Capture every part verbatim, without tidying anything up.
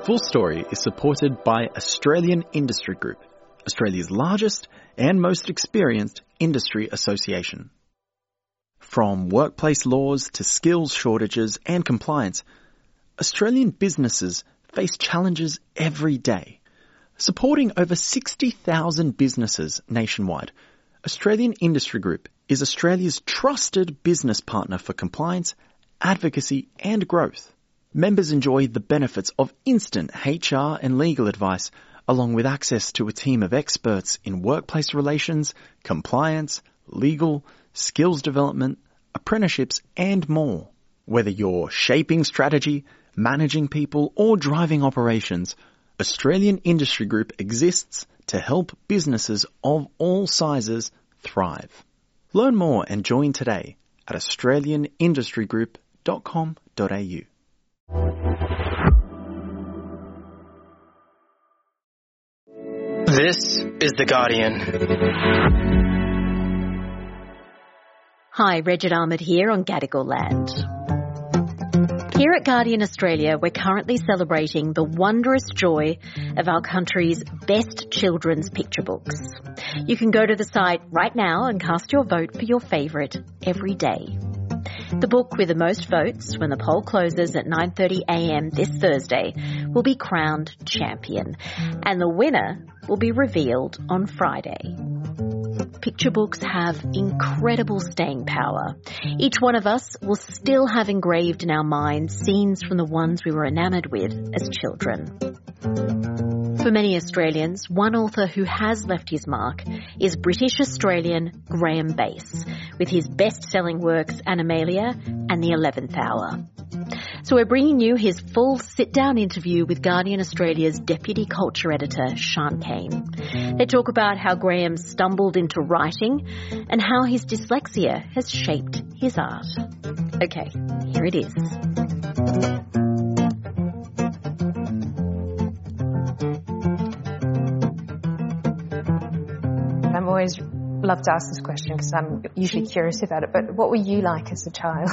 Full Story is supported by Australian Industry Group, Australia's largest and most experienced industry association. From workplace laws to skills shortages and compliance, Australian businesses face challenges every day. Supporting over sixty thousand businesses nationwide, Australian Industry Group is Australia's trusted business partner for compliance, advocacy and growth. Members enjoy the benefits of instant H R and legal advice, along with access to a team of experts in workplace relations, compliance, legal, skills development, apprenticeships and more. Whether you're shaping strategy, managing people or driving operations, Australian Industry Group exists to help businesses of all sizes thrive. Learn more and join today at australian industry group dot com dot a u. This is The Guardian. Hi, Regid Ahmed here on Gadigal Land. Here at Guardian Australia, we're currently celebrating the wondrous joy of our country's best children's picture books. You can go to the site right now and cast your vote for your favourite every day. The book with the most votes when the poll closes at nine thirty a m this Thursday will be crowned champion, and the winner will be revealed on Friday. Picture books have incredible staying power. Each one of us will still have engraved in our minds scenes from the ones we were enamoured with as children. For many Australians, one author who has left his mark is British-Australian Graham Base, with his best-selling works Animalia and The Eleventh Hour. So we're bringing you his full sit-down interview with Guardian Australia's Deputy Culture Editor, Sian Cain. They talk about how Graham stumbled into writing and how his dyslexia has shaped his art. Okay, here it is. I'm always love to ask this question because I'm usually curious about it, but what were you like as a child?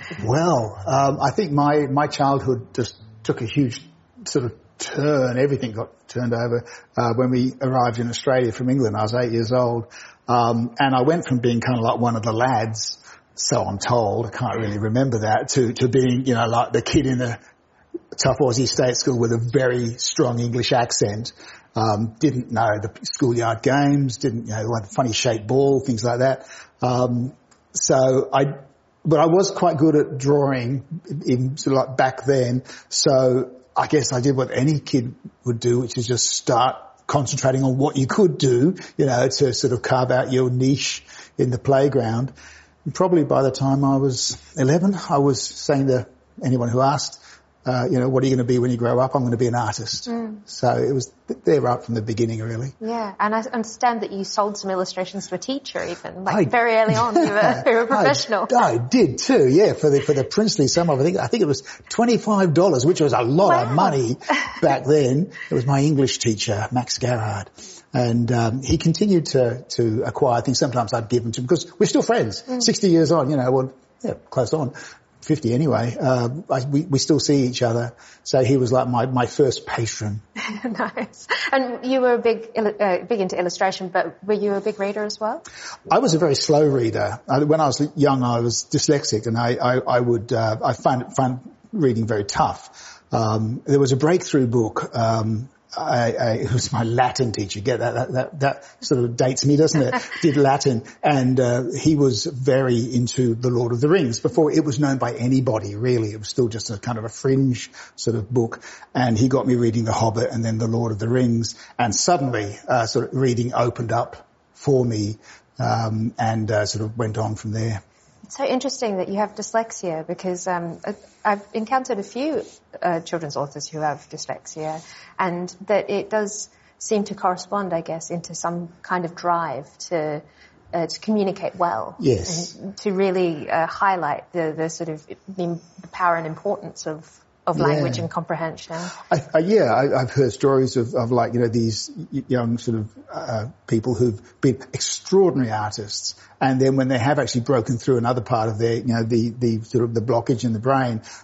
Well, um, I think my, my childhood just took a huge sort of turn. Everything got turned over uh, when we arrived in Australia from England. I was eight years old. Um, and I went from being kind of like one of the lads, so I'm told, I can't really remember that, to, to being, you know, like the kid in a tough Aussie state school with a very strong English accent. Um, didn't know the schoolyard games, didn't, you know, like funny shaped ball, things like that. Um, so I, but I was quite good at drawing in sort of like back then. So I guess I did what any kid would do, which is just start concentrating on what you could do, you know, to sort of carve out your niche in the playground. And probably by the time I was eleven, I was saying to anyone who asked, Uh, you know, what are you going to be when you grow up? I'm going to be an artist. Mm. So it was there right from the beginning, really. Yeah, and I understand that you sold some illustrations to a teacher even, like I, very early on. You were, you were a professional. I, I did too, yeah, for the for the princely sum of, I think, I think it was twenty-five dollars, which was a lot wow. of money back then. It was my English teacher, Max Garrard. And um, he continued to, to acquire things. Sometimes I'd give them to him because we're still friends, mm. sixty years on, you know, well, yeah, close on. fifty anyway, uh, I, we, we still see each other. So he was like my, my first patron. Nice. And you were a big, uh, big into illustration, but were you a big reader as well? I was a very slow reader. I, when I was young, I was dyslexic and I, I, I would, uh, I found, found reading very tough. Um, there was a breakthrough book, um, I, I, it was my Latin teacher. Get that, that, that, that sort of dates me, doesn't it? Did Latin. And, uh, he was very into The Lord of the Rings before it was known by anybody, really. It was still just a kind of a fringe sort of book. And he got me reading The Hobbit and then The Lord of the Rings. And suddenly, uh, sort of reading opened up for me, um, and, uh, sort of went on from there. It's so interesting that you have dyslexia because um, I've encountered a few uh, children's authors who have dyslexia, and that it does seem to correspond, I guess, into some kind of drive to uh, to communicate well. Yes. And to really uh, highlight the, the sort of the power and importance of of language yeah. and comprehension. I, I, yeah, I, I've heard stories of, of like, you know, these young sort of uh, people who've been extraordinary artists, and then when they have actually broken through another part of their, you know, the, the sort of the blockage in the brain,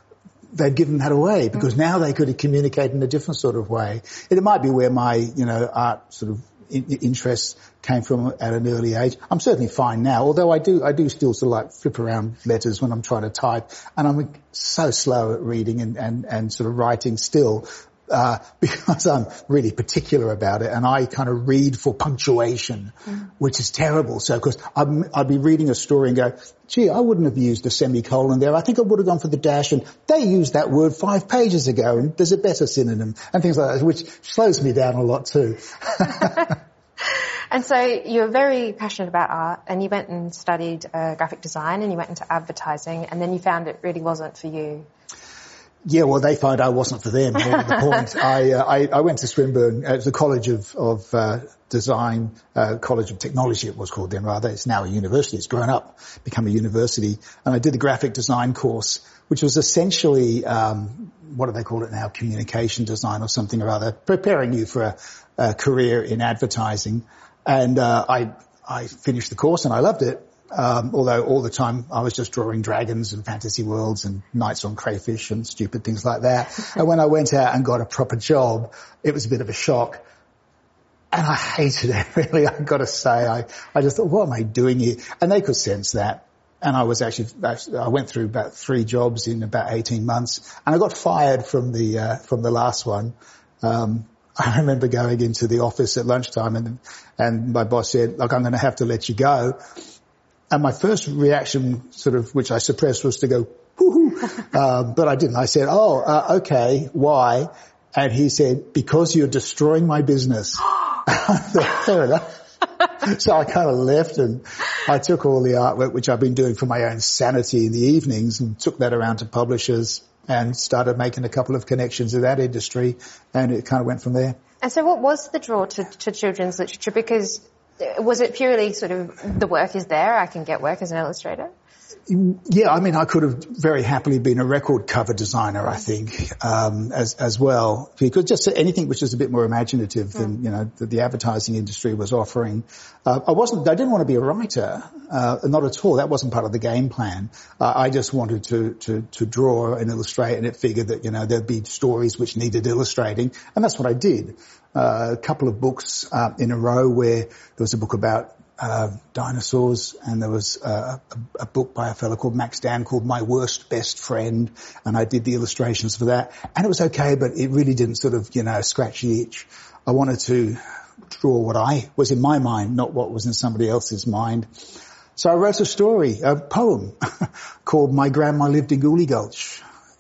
they'd given that away because mm. now they could communicate in a different sort of way. It might be where my, you know, art sort of interests came from at an early age. I'm certainly fine now, although I do, I do still sort of like flip around letters when I'm trying to type, and I'm so slow at reading and, and, and sort of writing still. Uh, because I'm really particular about it, and I kind of read for punctuation, mm. which is terrible. So, because I'd be reading a story and go, gee, I wouldn't have used a semicolon there. I think I would have gone for the dash, and they used that word five pages ago, and there's a better synonym, and things like that, which slows me down a lot too. And so you're very passionate about art, and you went and studied uh, graphic design, and you went into advertising, and then you found it really wasn't for you. Yeah, well, they found I wasn't for them. More to the point. I, uh, I, I went to Swinburne. It was a College of, of uh, Design, uh, College of Technology it was called then, rather. It's now a university. It's grown up, become a university. And I did the graphic design course, which was essentially, um, what do they call it now, communication design or something or other, preparing you for a, a career in advertising. And uh, I, I finished the course and I loved it. Um, although all the time I was just drawing dragons and fantasy worlds and knights on crayfish and stupid things like that. And when I went out and got a proper job, it was a bit of a shock. And I hated it, really, I've got to say. I, I just thought, what am I doing here? And they could sense that. And I was actually, I went through about three jobs in about eighteen months. And I got fired from the, uh, from the last one. Um, I remember going into the office at lunchtime and, and my boss said, look, I'm going to have to let you go. And my first reaction, sort of, which I suppressed, was to go, whoo-hoo. uh, but I didn't. I said, oh, uh, okay, why? And he said, because you're destroying my business. Fair enough. So I kind of left and I took all the artwork, which I've been doing for my own sanity in the evenings, and took that around to publishers and started making a couple of connections in that industry, and it kind of went from there. And so what was the draw to, to children's literature? Because was it purely sort of the work is there, I can get work as an illustrator? Yeah, I mean, I could have very happily been a record cover designer, I think, um, as, as well, because just anything which is a bit more imaginative than, you know, that the advertising industry was offering. Uh, I wasn't, I didn't want to be a writer, uh, not at all. That wasn't part of the game plan. Uh, I just wanted to, to, to draw and illustrate, and it figured that, you know, there'd be stories which needed illustrating, and that's what I did. Uh, a couple of books, uh, in a row where there was a book about Uh, dinosaurs, and there was uh, a, a book by a fellow called Max Dan called My Worst Best Friend, and I did the illustrations for that, and it was okay, but it really didn't sort of, you know, scratch the itch. I wanted to draw what I was in my mind, not what was in somebody else's mind. So I wrote a story, a poem called My Grandma Lived in Gooley Gulch,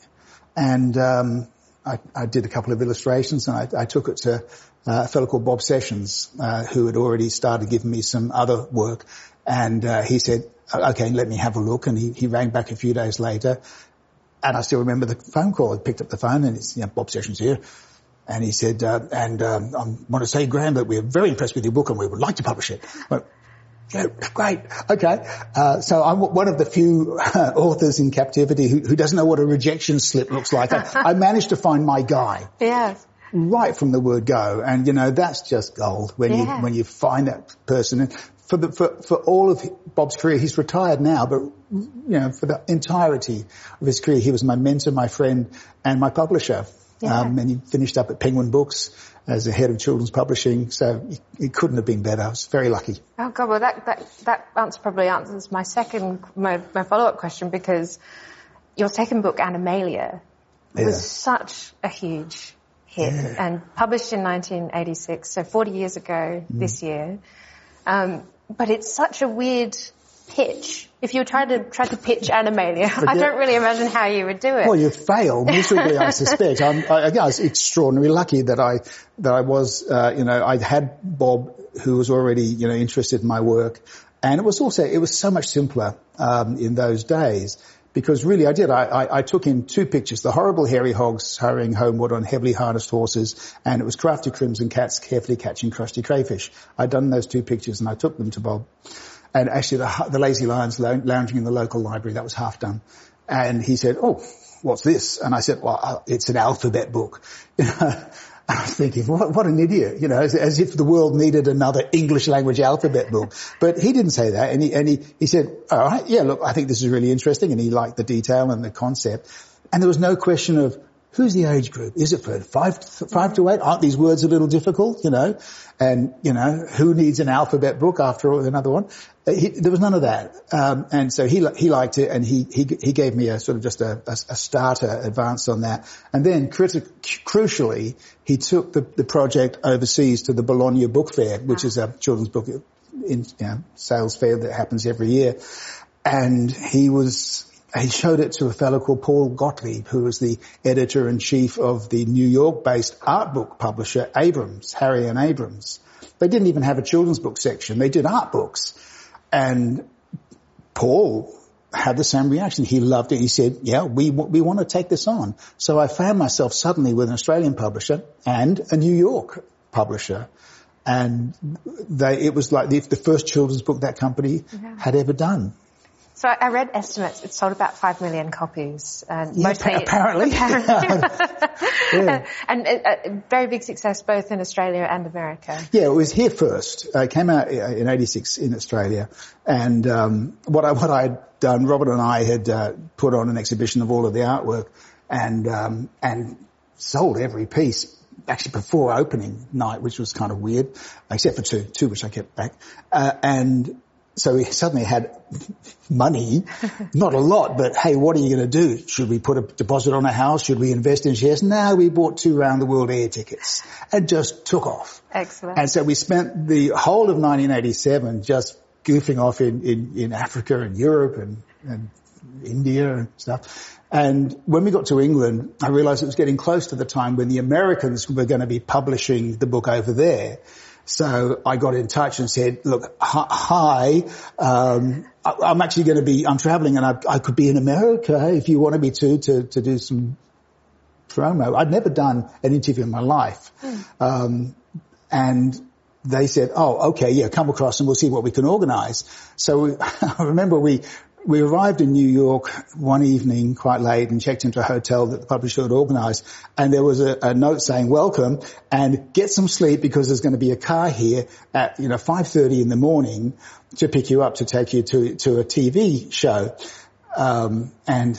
and um, I, I did a couple of illustrations, and I, I took it to Uh, a fellow called Bob Sessions, uh, who had already started giving me some other work. And, uh, he said, okay, let me have a look. And he, he rang back a few days later. And I still remember the phone call. I picked up the phone and it's, you know, Bob Sessions here. And he said, uh, and, um, I want to say, Graham, that we're very impressed with your book and we would like to publish it. Well, yeah, great. Okay. Uh, so I'm one of the few uh, authors in captivity who, who doesn't know what a rejection slip looks like. I, I managed to find my guy. Yes. Right from the word go, and you know that's just gold when yeah. you when you find that person. And for the for for all of Bob's career, he's retired now, but you know for the entirety of his career, he was my mentor, my friend, and my publisher. Yeah. Um, and he finished up at Penguin Books as the head of children's publishing, so it, it couldn't have been better. I was very lucky. Oh God, well that that that answer probably answers my second my, my follow up question, because your second book, Animalia, yeah. was such a huge hit, yeah. and published in nineteen eighty-six, so forty years ago mm. this year. Um, but it's such a weird pitch. If you tried to try to pitch Animalia, Forget. I don't really imagine how you would do it. Well, you'd fail miserably, I suspect. I'm, I, I was extraordinarily lucky that I that I was, uh, you know, I had Bob, who was already, you know, interested in my work, and it was also it was so much simpler um, in those days. Because really I did. I, I, I took in two pictures, the horrible hairy hogs hurrying homeward on heavily harnessed horses, and it was crafty crimson cats carefully catching crusty crayfish. I'd done those two pictures and I took them to Bob. And actually the, the lazy lions lounging in the local library, that was half done. And he said, oh, what's this? And I said, well, it's an alphabet book. I was thinking, what, what an idiot, you know, as, as if the world needed another English language alphabet book. But he didn't say that, and he, and he, he said, all right, yeah, look, I think this is really interesting, and he liked the detail and the concept. And there was no question of, who's the age group? Is it for five, five to eight? Aren't these words a little difficult, you know? And, you know, who needs an alphabet book after all, another one? He, there was none of that. Um, and so he, he liked it, and he, he, he gave me a sort of just a, a, a starter advance on that. And then criti- crucially, he took the, the project overseas to the Bologna Book Fair, which is a children's book in, you know, sales fair that happens every year. And he was, he showed it to a fellow called Paul Gottlieb, who was the editor-in-chief of the New York-based art book publisher Abrams, Harry and Abrams. They didn't even have a children's book section. They did art books. And Paul had the same reaction. He loved it. He said, yeah, we we want to take this on. So I found myself suddenly with an Australian publisher and a New York publisher. And they, it was like the, the first children's book that company yeah. had ever done. So I read estimates. It sold about five million copies, and yeah, mostly apparently, apparently. yeah. and a, a very big success both in Australia and America. Yeah, it was here first. Uh, it came out in eighty-six in Australia, and um, what I what I had done, Robert and I had uh, put on an exhibition of all of the artwork, and um, and sold every piece. Actually, before opening night, which was kind of weird, except for two, two which I kept back, uh, and. So we suddenly had money, not a lot, but hey, what are you going to do? Should we put a deposit on a house? Should we invest in shares? No, we bought two round the world air tickets and just took off. Excellent. And so we spent the whole of nineteen eighty-seven just goofing off in, in, in Africa and Europe and, and India and stuff. And when we got to England, I realized it was getting close to the time when the Americans were going to be publishing the book over there. So I got in touch and said, look, hi, um, I'm actually going to be, I'm traveling and I, I could be in America if you wanted me to, to, to do some promo. I'd never done an interview in my life. Mm. Um, and they said, oh, okay, yeah, come across and we'll see what we can organize. So we, I remember we, we arrived in New York one evening quite late and checked into a hotel that the publisher had organized, and there was a, a note saying welcome and get some sleep because there's going to be a car here at, you know, five thirty in the morning to pick you up to take you to, to a T V show. Um, and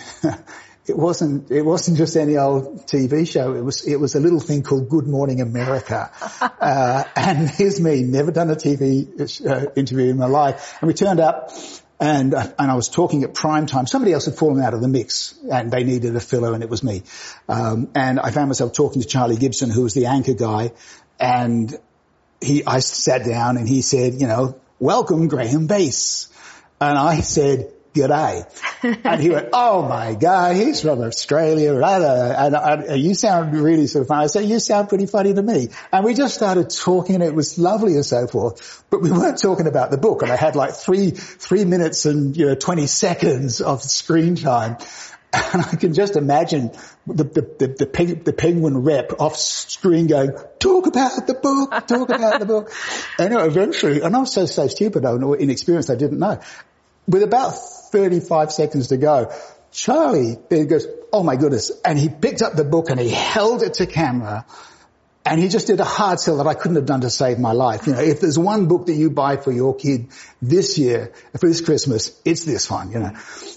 it wasn't, it wasn't just any old T V show. It was, it was a little thing called Good Morning America. uh, and here's me, never done a T V uh, interview in my life. And we turned up. And, uh, and I was talking at prime time. Somebody else had fallen out of the mix and they needed a filler and it was me. Um, and I found myself talking to Charlie Gibson, who was the anchor guy. And he, I sat down and he said, you know, welcome Graham Bass. And I said, g'day. And he went, oh my God, he's from Australia, rather. And, and you sound really sort of funny. I said, you sound pretty funny to me. And we just started talking and it was lovely and so forth. But we weren't talking about the book. And I had like three, three minutes and, you know, twenty seconds of screen time. And I can just imagine the, the, the, the, peng, the Penguin rep off screen going, talk about the book, talk about the book. And you know, eventually, and I was so, so stupid or inexperienced, I didn't know. With about thirty-five seconds to go, Charlie then goes, oh my goodness. And he picked up the book and he held it to camera and he just did a hard sell that I couldn't have done to save my life. You know, if there's one book that you buy for your kid this year, for this Christmas, it's this one, you know.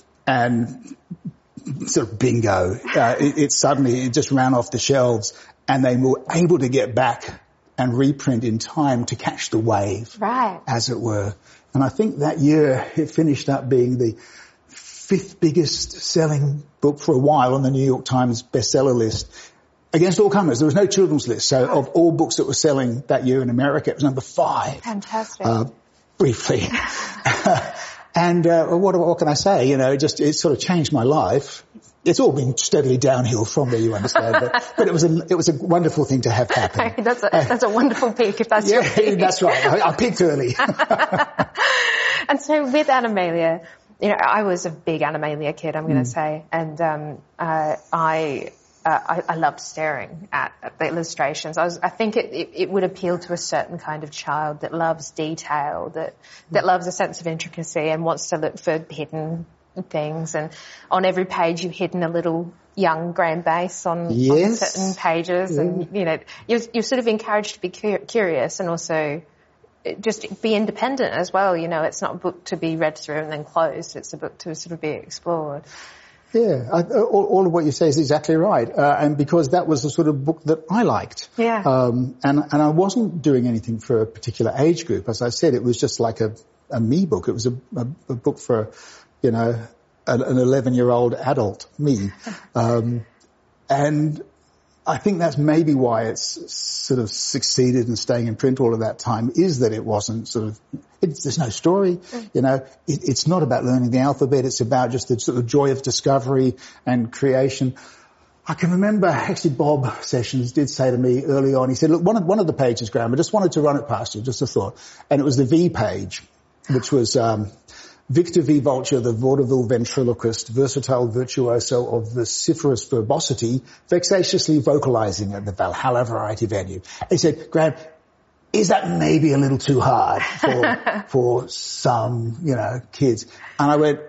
And sort of bingo. Uh, it, it suddenly, it just ran off the shelves and they were able to get back and reprint in time to catch the wave. Right. As it were. And I think that year it finished up being the fifth biggest selling book for a while on the New York Times bestseller list. Against all comers. There was no children's list. So of all books that were selling that year in America, it was number five. Fantastic. Uh, briefly. and uh, what, what can I say? You know, it just, it sort of changed my life. It's all been steadily downhill from there, you understand. But, but it was a it was a wonderful thing to have happen. that's a that's a wonderful peak, if that's yeah, your peak. That's right. I, I peaked early. And so with Animalia, you know, I was a big Animalia kid, I'm going to mm. say, and um, uh, I, uh, I I loved staring at, at the illustrations. I was I think it, it it would appeal to a certain kind of child that loves detail, that that loves a sense of intricacy and wants to look for hidden things, and on every page you've hidden a little young Graham Bass on, yes. on certain pages, yeah. and you know you're, you're sort of encouraged to be cu- curious and also just be independent as well. You know, it's not a book to be read through and then closed. It's a book to sort of be explored. Yeah, I, all, all of what you say is exactly right, uh, and because that was the sort of book that I liked. Yeah. Um, and and I wasn't doing anything for a particular age group. As I said, it was just like a, a me book. It was a, a, a book for, you know, an eleven-year-old adult me. Um, and I think that's maybe why it's sort of succeeded in staying in print all of that time, is that it wasn't sort of, it's, there's no story, mm. you know, it, it's not about learning the alphabet, it's about just the sort of joy of discovery and creation. I can remember actually Bob Sessions did say to me early on, he said, look, one of, one of the pages, Graham, I just wanted to run it past you, just a thought. And it was the V page, which was, um, Victor V. Vulture, the vaudeville ventriloquist, versatile virtuoso of vociferous verbosity, vexatiously vocalizing at the Valhalla Variety Venue. He said, Graham, is that maybe a little too hard for, for some, you know, kids? And I went,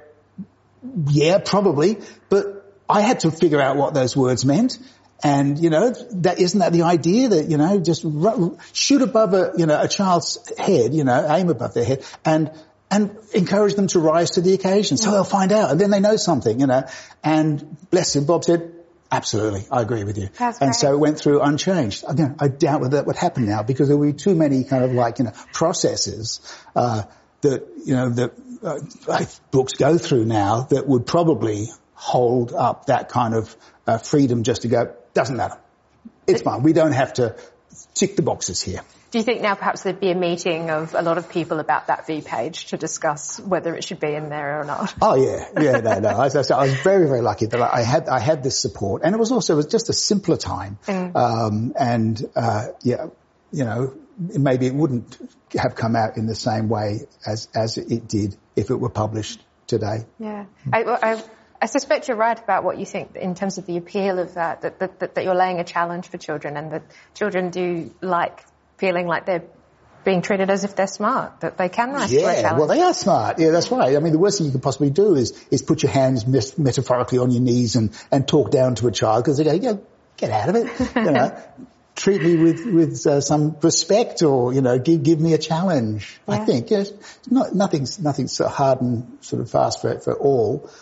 yeah, probably, but I had to figure out what those words meant. And, you know, that, isn't that the idea that, you know, just ru- shoot above a, you know, a child's head, you know, aim above their head and, and encourage them to rise to the occasion. So they'll find out and then they know something, you know. And bless him, Bob said, absolutely, I agree with you. That's and great. so it went through unchanged. Again, I doubt whether that would happen now because there would be too many kind of like, you know, processes, uh, that, you know, that uh, like books go through now that would probably hold up that kind of uh, freedom just to go, doesn't matter. It's fine. We don't have to tick the boxes here. Do you think now perhaps there'd be a meeting of a lot of people about that V page to discuss whether it should be in there or not? Oh yeah, yeah, no, no. I, I, I was very, very lucky that I had I had this support, and it was also it was just a simpler time, mm. um, and uh, yeah, you know, maybe it wouldn't have come out in the same way as as it did if it were published today. Yeah, I, I, I suspect you're right about what you think in terms of the appeal of that, that that, that, that you're laying a challenge for children, and that children do like feeling like they're being treated as if they're smart, that they can rise yeah, to a challenge. Well, they are smart. Yeah, that's right. I mean, the worst thing you could possibly do is is put your hands mes- metaphorically on your knees and, and talk down to a child because they go, yeah, get out of it. You know, treat me with, with uh, some respect or, you know, give, give me a challenge. Yeah. I think, yes, not, nothing's, nothing's so hard and sort of fast for, for all,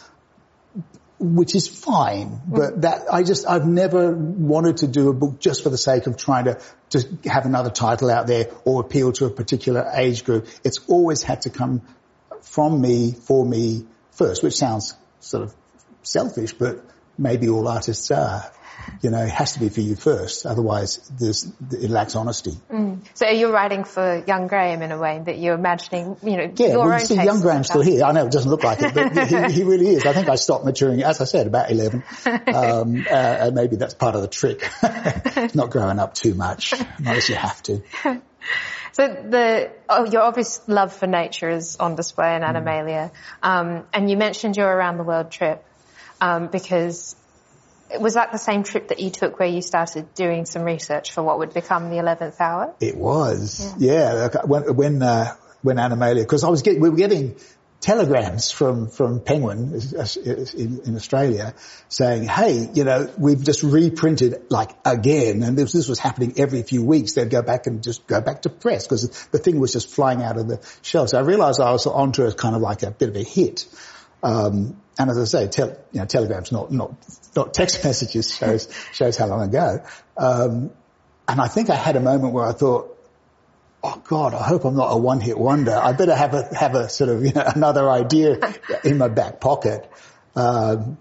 which is fine, but mm. that, I just, I've never wanted to do a book just for the sake of trying to, to have another title out there or appeal to a particular age group. It's always had to come from me, for me first, which sounds sort of selfish, but maybe all artists are. You know, it has to be for you first, otherwise there's, it lacks honesty. Mm. So you're writing for young Graham in a way that you're imagining, you know, yeah, your well, own you see, young Graham's still here. I know it doesn't look like it, but he, he really is. I think I stopped maturing, as I said, about eleven. Um, uh, and maybe that's part of the trick. Not growing up too much, not unless you have to. So the oh, your obvious love for nature is on display in Animalia, um, and you mentioned your around the world trip um, because. Was that the same trip that you took where you started doing some research for what would become the eleventh hour? It was, yeah. yeah when when, uh, when Animalia, because I was getting, we were getting telegrams from from Penguin in, in Australia saying, "Hey, you know, we've just reprinted like again," and this, this was happening every few weeks. They'd go back and just go back to press because the thing was just flying out of the shelves. So I realised I was onto a kind of like a bit of a hit. Um, and as I say, tel- you know, telegrams, not, not, not text messages shows, shows how long ago. Um, and I think I had a moment where I thought, oh God, I hope I'm not a one hit wonder. I better have a, have a sort of, you know, another idea in my back pocket. Um,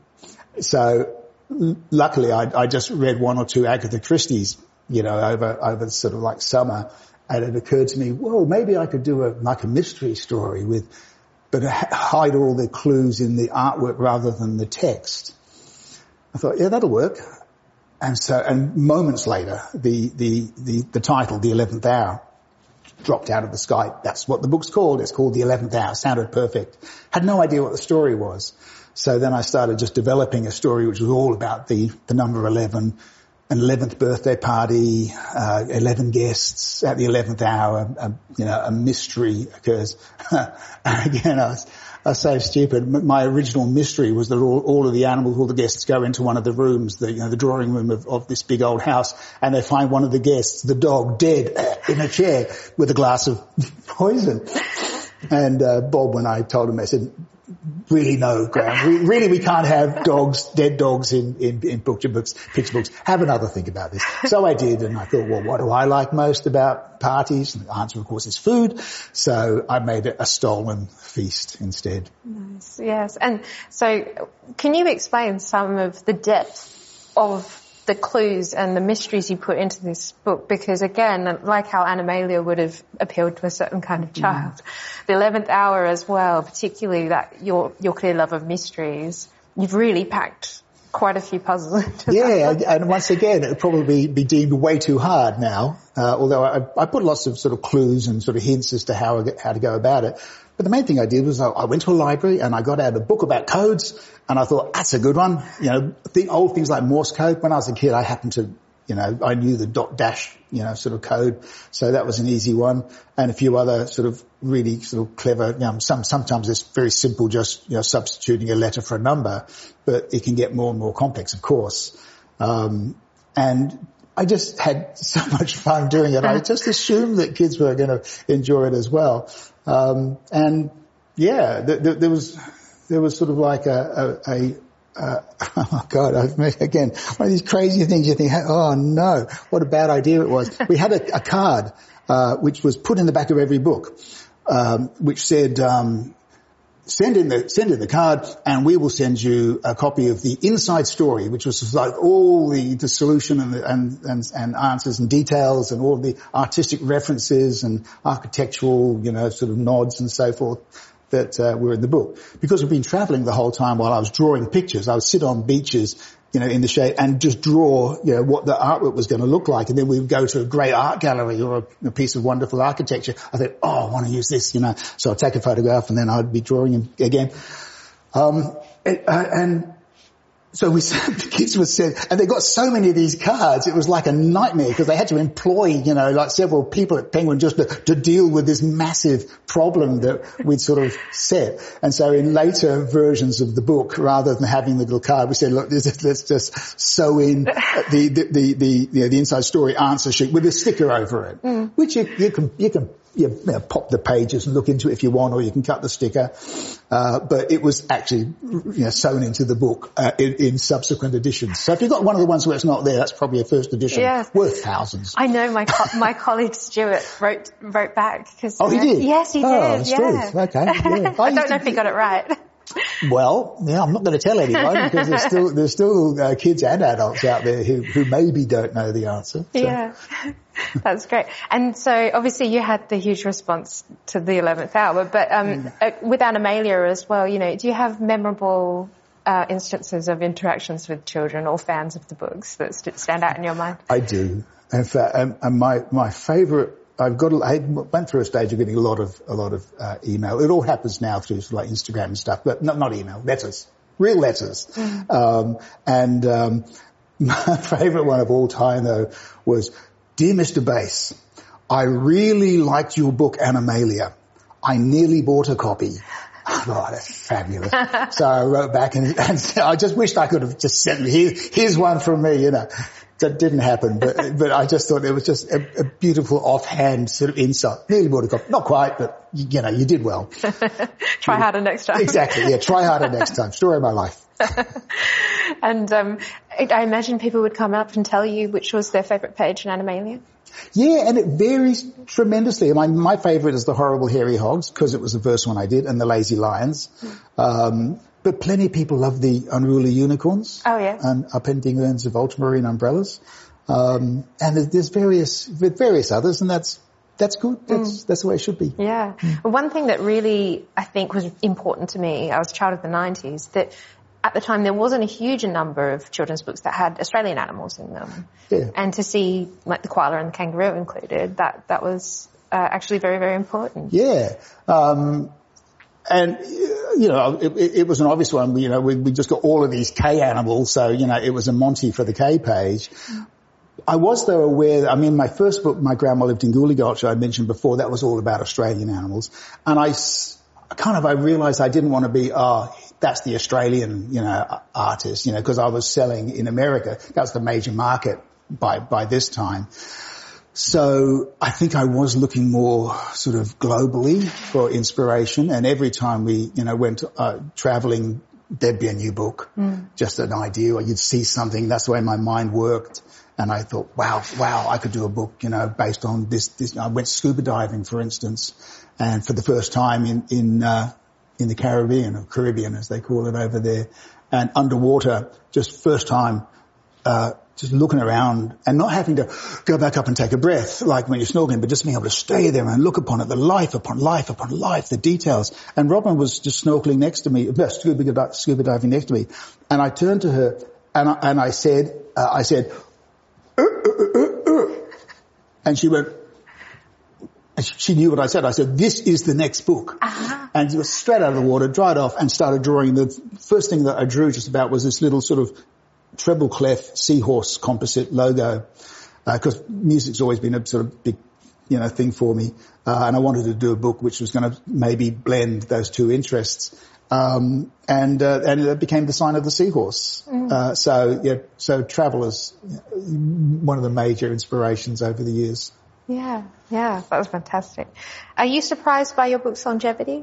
so l- luckily I, I just read one or two Agatha Christie's, you know, over, over sort of like summer. And it occurred to me, whoa, maybe I could do a, like a mystery story with, but hide all the clues in the artwork rather than the text. I thought, yeah, that'll work. And so, and moments later, the, the, the, the title, The eleventh Hour, dropped out of the sky. That's what the book's called. It's called The eleventh Hour. Sounded perfect. Had no idea what the story was. So then I started just developing a story which was all about the, the number eleven, an eleventh birthday party, uh, eleven guests at the eleventh hour, a, you know, a mystery occurs. And again, I was, I was so stupid. My original mystery was that all, all of the animals, all the guests go into one of the rooms, the, you know, the drawing room of, of this big old house, and they find one of the guests, the dog, dead in a chair with a glass of poison. And, uh, Bob, when I told him, I said, really no, Graham. We, really, we can't have dogs, dead dogs in, in, in picture books, picture books. Have another think about this. So I did, and I thought, well, what do I like most about parties? And the answer, of course, is food. So I made it a stolen feast instead. Nice, yes. And so can you explain some of the depth of the clues and the mysteries you put into this book? Because again, like how Animalia would have appealed to a certain kind of child, mm. the eleventh Hour as well, particularly that your your clear love of mysteries, you've really packed quite a few puzzles into yeah, that. and once again, it would probably be deemed way too hard now, uh, although I, I put lots of sort of clues and sort of hints as to how, how to go about it. But the main thing I did was I, I went to a library and I got out a book about codes, and I thought, that's a good one. You know, the old things like Morse code. When I was a kid, I happened to, you know, I knew the dot dash, you know, sort of code. So that was an easy one. And a few other sort of really sort of clever, you know, some, sometimes it's very simple, just, you know, substituting a letter for a number, but it can get more and more complex, of course. Um, and I just had so much fun doing it. I just assumed that kids were going to enjoy it as well. Um, and yeah, th- th- there was, there was sort of like a, a, a uh, oh God, I mean, again, one of these crazy things you think, oh no, what a bad idea it was. We had a, a card, uh, which was put in the back of every book, um, which said, um, send in the, send in the card and we will send you a copy of the inside story, which was like all the, the solution and, the, and, and, and answers and details and all the artistic references and architectural, you know, sort of nods and so forth that uh, were in the book. Because we've been travelling the whole time while I was drawing pictures, I would sit on beaches, you know, in the shade and just draw, you know, what the artwork was going to look like. And then we would go to a great art gallery or a, a piece of wonderful architecture. I thought, oh, I want to use this, you know. So I'd take a photograph and then I'd be drawing again. Um, and, uh, and so we, the kids were said, and they got so many of these cards, it was like a nightmare because they had to employ, you know, like several people at Penguin just to, to deal with this massive problem that we'd sort of set. And so in later versions of the book, rather than having the little card, we said, look, let's just sew in the, the, the, the, you know, the inside story answer sheet with a sticker over it, mm. which you, you can, you can, you know, pop the pages and look into it if you want, or you can cut the sticker. Uh, but it was actually, you know, sewn into the book, uh, in, in subsequent editions. So if you've got one of the ones where it's not there, that's probably a first edition. Yes. Worth thousands. I know my co- my colleague Stuart wrote wrote back. Cause, oh, he did? Yes, he oh, did. Yeah. Okay. Yeah. I, I don't know if he got it right. Well, yeah, I'm not going to tell anyone because there's still there's still uh, kids and adults out there who who maybe don't know the answer. So. Yeah, that's great. And so obviously you had the huge response to the eleventh Hour, but um, mm. uh, with Animalia as well, you know, do you have memorable uh, instances of interactions with children or fans of the books that st- stand out in your mind? I do. In fact, um, and my my favourite. I've got. I went through a stage of getting a lot of a lot of uh, email. It all happens now through sort of like Instagram and stuff, but not not email, letters, real letters. Mm. Um, and um, my favourite one of all time though was, "Dear Mister Bass, I really liked your book Animalia. I nearly bought a copy." Oh, that's fabulous. So I wrote back and, and I just wished I could have just sent me, Here, here's one from me, you know. That didn't happen, but but I just thought it was just a, a beautiful offhand sort of insight. Nearly bought a copy. Not quite, but you, you know, you did well. Try yeah. harder next time. Exactly, yeah, try harder next time. Story of my life. And um, I imagine people would come up and tell you which was their favourite page in Animalia? Yeah, and it varies tremendously. My, my favourite is The Horrible Hairy Hogs, because it was the first one I did, and The Lazy Lions. Um, but plenty of people love The Unruly Unicorns. Oh, yeah. And Upending Urns of Ultramarine Umbrellas. Um, and there's, there's various, various others, and that's, that's good. That's, mm. that's the way it should be. Yeah. Mm. One thing that really, I think, was important to me, I was a child of the nineties, that at the time there wasn't a huge number of children's books that had Australian animals in them. Yeah. And to see like the koala and the kangaroo included, that, that was uh, actually very, very important. Yeah. Um, and, you know, it, it was an obvious one. You know, we, we just got all of these K animals, so, you know, it was a Monty for the K page. Mm. I was, though, aware, I mean, my first book, My Grandma Lived in Gooley Gulch, I mentioned before, that was all about Australian animals. And I kind of, I realised I didn't want to be, oh, that's the Australian, you know, artist, you know, because I was selling in America. That was the major market by, by this time. So I think I was looking more sort of globally for inspiration, and every time we, you know, went uh, traveling, there'd be a new book, mm. just an idea, or you'd see something. That's the way my mind worked. And I thought, wow, wow, I could do a book, you know, based on this, this. I went scuba diving, for instance, and for the first time in, in, uh, in the Caribbean, or Caribbean as they call it over there, and underwater, just first time, uh, just looking around and not having to go back up and take a breath like when you're snorkeling, but just being able to stay there and look upon it, the life upon life upon life, the details. And Robin was just snorkeling next to me, uh, scuba, scuba diving next to me, and I turned to her and I, and I said, uh, I said, uh, uh, uh, uh, and she went, and she knew what I said. I said, this is the next book. Uh-huh. And she was straight out of the water, dried off, and started drawing. The first thing that I drew just about was this little sort of treble clef seahorse composite logo, because uh, music's always been a sort of big, you know, thing for me, uh, and I wanted to do a book which was going to maybe blend those two interests, um, and uh, and it became the sign of the seahorse. Mm. Uh, so yeah, so travel is one of the major inspirations over the years. Yeah, yeah, that was fantastic. Are you surprised by your book's longevity?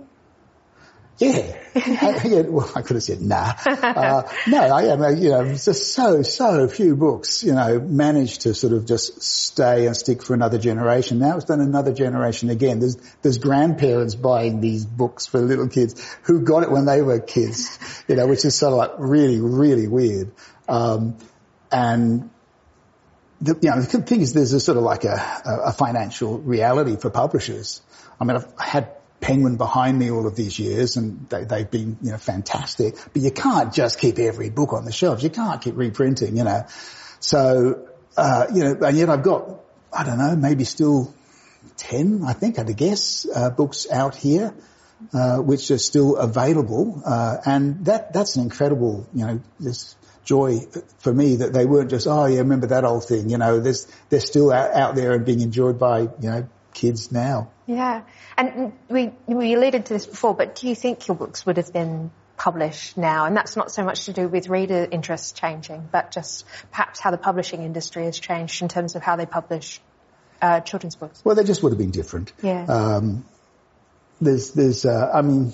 Yeah. I, yeah, well, I could have said nah. Uh, no, I am, you know, just so, so few books, you know, managed to sort of just stay and stick for another generation. Now it's done another generation again. There's, there's grandparents buying these books for little kids who got it when they were kids, you know, which is sort of like really, really weird. Um, and the, you know, the thing is there's a sort of like a, a financial reality for publishers. I mean, I've had Penguin behind me all of these years, and they, they've been, you know, fantastic. But you can't just keep every book on the shelves. You can't keep reprinting, you know. So, uh, you know, and yet I've got, I don't know, maybe still ten, I think, I'd guess, uh, books out here, uh, which are still available. Uh, and that, that's an incredible, you know, this joy for me that they weren't just, oh yeah, remember that old thing, you know, there's, they're still out, out there and being enjoyed by, you know, kids now. Yeah. And we, we alluded to this before, but do you think your books would have been published now? And that's not so much to do with reader interest changing, but just perhaps how the publishing industry has changed in terms of how they publish uh, children's books. Well, they just would have been different. Yeah. Um, there's, there's, uh, I mean,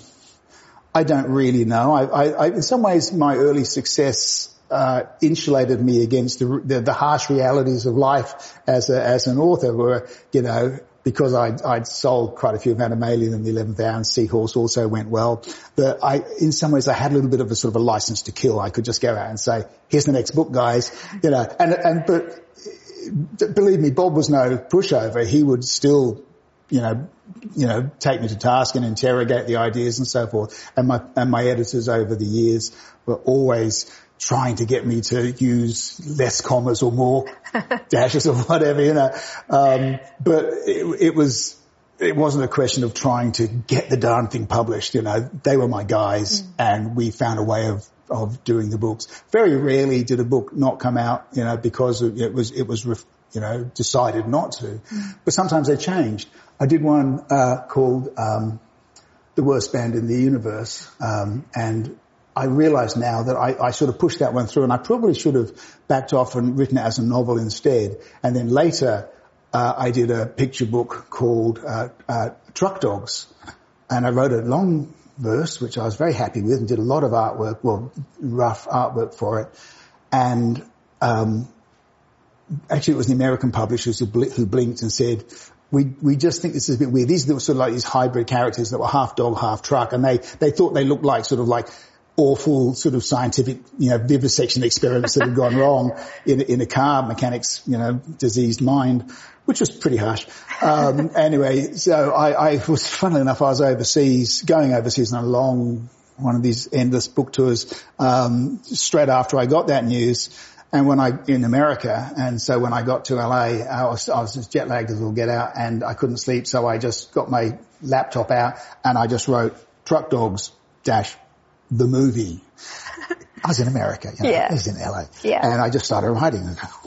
I don't really know. I, I, I, in some ways, my early success Uh, insulated me against the, the, the harsh realities of life as a, as an author, where, you know, because I'd, I'd sold quite a few of Animalian and the eleventh Hour, and Seahorse also went well, that I, in some ways I had a little bit of a sort of a license to kill. I could just go out and say, here's the next book, guys, you know, and, and, but believe me, Bob was no pushover. He would still, you know, you know, take me to task and interrogate the ideas and so forth. And my, and my editors over the years were always trying to get me to use less commas or more dashes or whatever, you know. Um, but it, it was, it wasn't a question of trying to get the darn thing published, you know. They were my guys, mm. and we found a way of, of doing the books. Very rarely did a book not come out, you know, because it was, it was, you know, decided not to. Mm. But sometimes they changed. I did one, uh, called, um, The Worst Band in the Universe, um, and I realise now that I, I sort of pushed that one through, and I probably should have backed off and written it as a novel instead. And then later, uh, I did a picture book called uh, uh, Truck Dogs, and I wrote a long verse, which I was very happy with, and did a lot of artwork, well, rough artwork for it. And um, actually, it was the American publishers who, bl- who blinked and said, We, we just think this is a bit weird. These were sort of like these hybrid characters that were half dog, half truck, and they, they thought they looked like sort of like awful sort of scientific, you know, vivisection experiments that had gone wrong in, in a car mechanic's, you know, diseased mind, which was pretty harsh. Um, anyway, so I, I was, funnily enough, I was overseas, going overseas on a long, one of these endless book tours, um, straight after I got that news. And when I, in America, and so when I got to L A, I was, I was as jet lagged as all get out, and I couldn't sleep, so I just got my laptop out and I just wrote Truck Dogs dash the movie. I was in America, you know, yeah. I was in L A. Yeah. And I just started writing.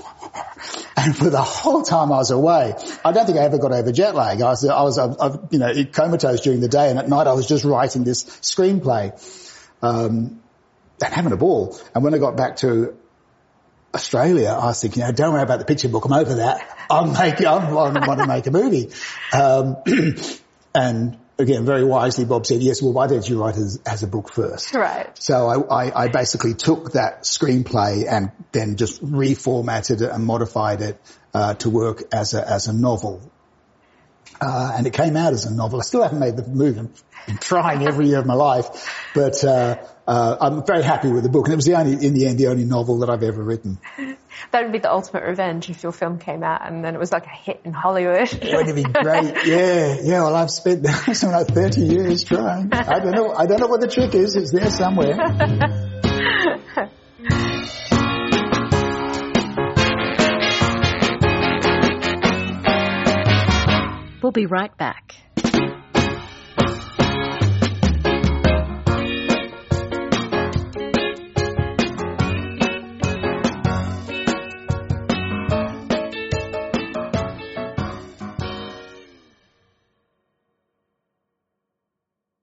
And for the whole time I was away, I don't think I ever got over jet lag. I was, I was, I was you know, comatose during the day, and at night I was just writing this screenplay, um, and having a ball. And when I got back to Australia, I was thinking, oh, don't worry about the picture book. I'm over that. I'm making, I want to make a movie. Um, and again, very wisely, Bob said, yes, well, why don't you write it as, as a book first? Right. So I, I, I basically took that screenplay and then just reformatted it and modified it, uh, to work as a, as a novel. Uh, and it came out as a novel. I still haven't made the movie. I'm been trying every year of my life, but, uh, uh, I'm very happy with the book. And it was the only, in the end, the only novel that I've ever written. That would be the ultimate revenge if your film came out and then it was like a hit in Hollywood. It would be great. Yeah. Yeah. Well, I've spent something like thirty years trying. I don't know. I don't know what the trick is. It's there somewhere. We'll be right back.